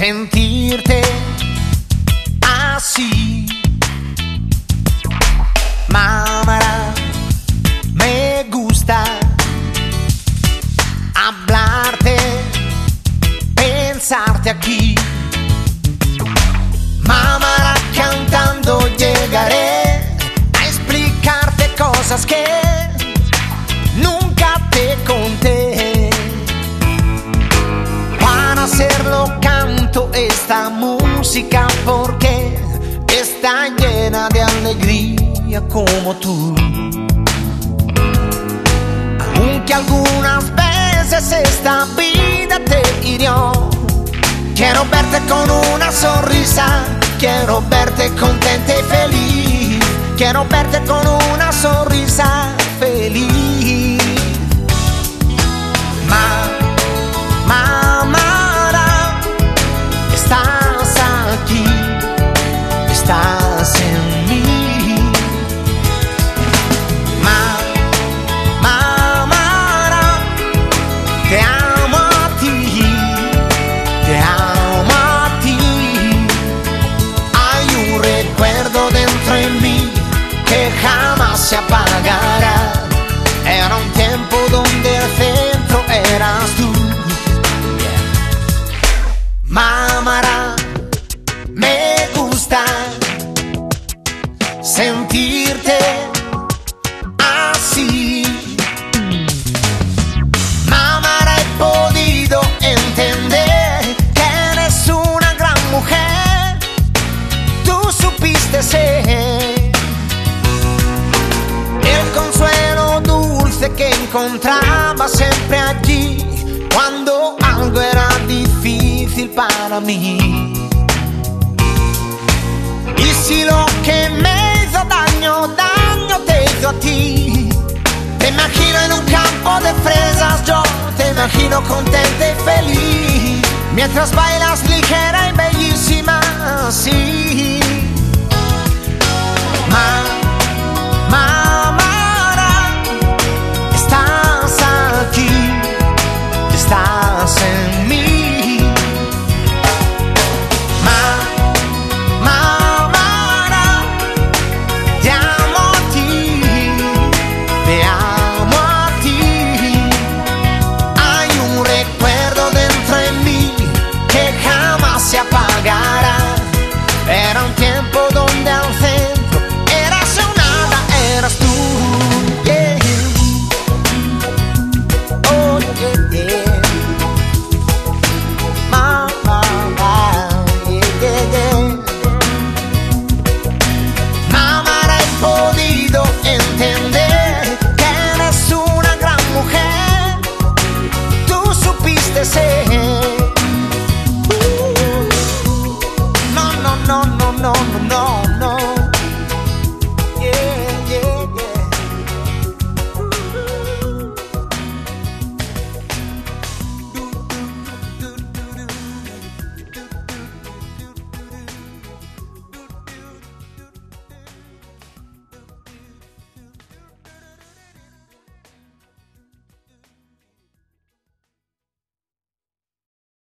sentirte así. Mamara, me gusta hablarte, pensarte aquí. Mamara, cantando llegaré a explicarte cosas que nunca te conté. Para hacerlo canto esta música porque está llena de alegría como tú. Aunque algunas veces esta vida te hirió, quiero verte con una sonrisa, quiero verte contenta y feliz, quiero verte con una sonrisa feliz. Mamara, estás aquí, estás en mí. Mamara, te amo a ti, te amo a ti. Hay un recuerdo dentro de mí que jamás se apagará. Era un tiempo donde el centro eras tú. Mamara, me gusta sentirte así. Mamara, he podido entender que eres una gran mujer. Tú supiste ser el consuelo dulce que encontraba siempre allí cuando algo era difícil para mí. Y si lo que me hizo daño, daño te hizo a ti, te imagino en un campo de fresas, yo te imagino contenta y feliz, mientras bailas ligera y bellísima, así.